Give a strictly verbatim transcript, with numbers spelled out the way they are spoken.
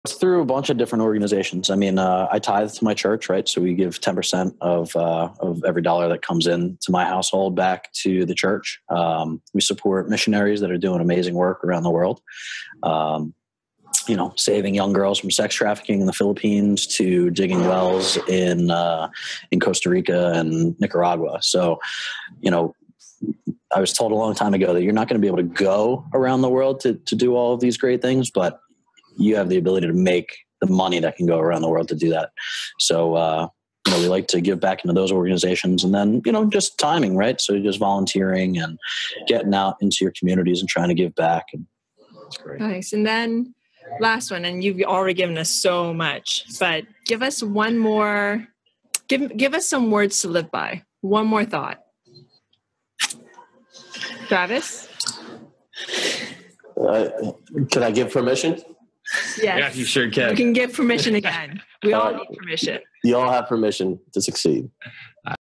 It's through a bunch of different organizations. I mean, uh, I tithe to my church, right? So we give ten percent of uh, of every dollar that comes in to my household back to the church. Um, we support missionaries that are doing amazing work around the world. Um, you know, saving young girls from sex trafficking in the Philippines to digging wells in uh, in Costa Rica and Nicaragua. So, you know, I was told a long time ago that you're not going to be able to go around the world to to do all of these great things, but you have the ability to make the money that can go around the world to do that. So, uh, you know, we like to give back into those organizations, and then, you know, just timing, right? So just volunteering and getting out into your communities and trying to give back. And that's great. Nice. And then last one, and you've already given us so much, but give us one more, give, give us some words to live by. One more thought. Travis? Uh, can I give permission? Yes. Yeah, you sure can. You can give permission again. We all Uh, need permission. You all have permission to succeed.